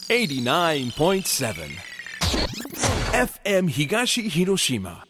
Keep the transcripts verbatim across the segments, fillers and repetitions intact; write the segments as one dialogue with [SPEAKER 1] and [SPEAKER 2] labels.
[SPEAKER 1] エイティナインポイントセブン エフエム 東広島。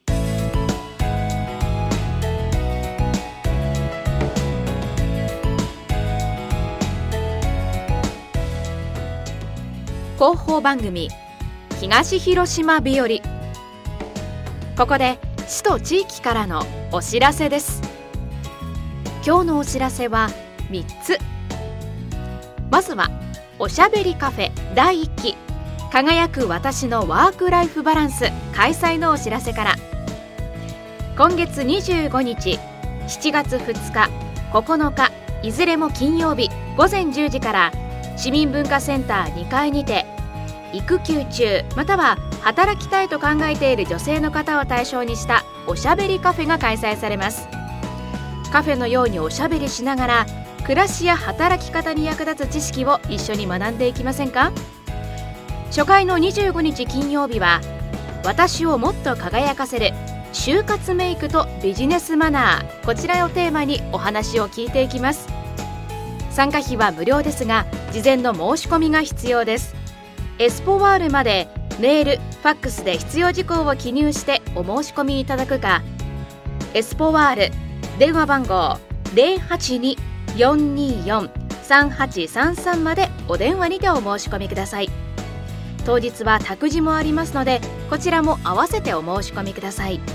[SPEAKER 2] 広報番組東広島日和。ここで市と地域からのお知らせです。今日のお知らせはみっつ。まずはおしゃべりカフェだいいっき輝く私のワークライフバランス開催のお知らせから。今月にじゅうごにち、しちがつふつか、ここのかいずれも金曜日ごぜんじゅうじから市民文化センターにかいにて育休中または働きたいと考えている女性の方を対象にしたおしゃべりカフェが開催されます。カフェのようにおしゃべりしながら暮らしや働き方に役立つ知識を一緒に学んでいきませんか。初回のにじゅうごにち金曜日は私をもっと輝かせる就活メイクとビジネスマナー、こちらをテーマにお話を聞いていきます。参加費は無料ですが事前の申し込みが必要です。エスポワールまでメール、ファックスで必要事項を記入してお申し込みいただくか、エスポワール電話番号 ゼロはちに よんによん さんはちさんさん までお電話にてお申し込みください。当日は託児もありますのでこちらも合わせてお申し込みください。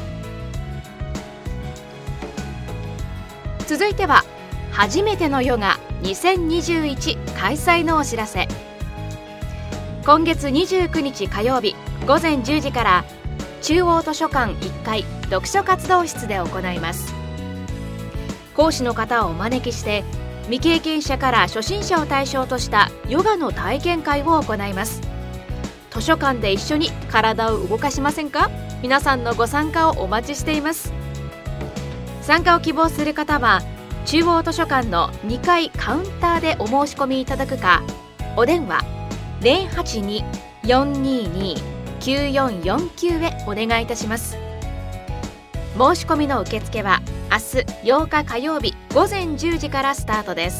[SPEAKER 2] 続いては初めてのヨガにせんにじゅういち開催のお知らせ。今月にじゅうくにち火曜日ごぜんじゅうじから中央図書館いっかい読書活動室で行います。講師の方をお招きして未経験者から初心者を対象としたヨガの体験会を行います。図書館で一緒に体を動かしませんか。皆さんのご参加をお待ちしています。参加を希望する方は中央図書館のにかいカウンターでお申し込みいただくか、お電話 ゼロはちに よんにに きゅうよんよんきゅう へお願いいたします。申し込みの受付は明日ようか火曜日ごぜんじゅうじからスタートです。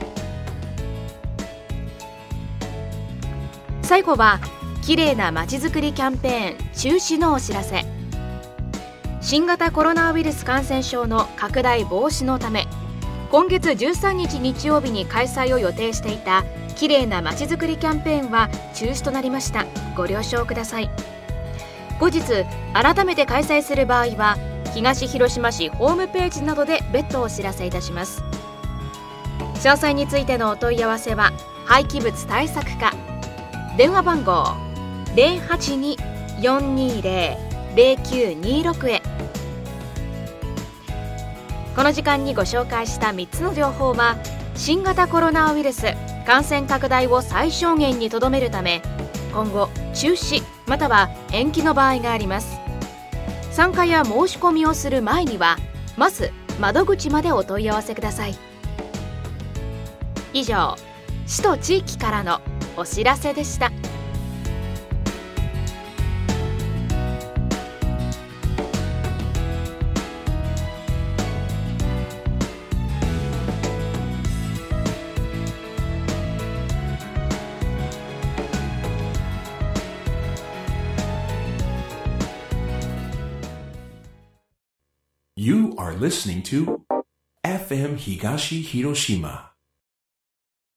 [SPEAKER 2] 最後はきれいなまちづくりキャンペーン中止のお知らせ。新型コロナウイルス感染症の拡大防止のため今月じゅうさんにち日曜日に開催を予定していたきれいなまちづくりキャンペーンは中止となりました。ご了承ください。後日改めて開催する場合は東広島市ホームページなどで別途お知らせいたします。詳細についてのお問い合わせは廃棄物対策課電話番号 ゼロはちに よんにゼロ ゼロきゅうにろく へ。この時間にご紹介したみっつの情報は新型コロナウイルス感染拡大を最小限にとどめるため今後中止または延期の場合があります。参加や申し込みをする前にはまず窓口までお問い合わせください。以上、市と地域からのお知らせでした。
[SPEAKER 1] You are listening to エフエム 東広島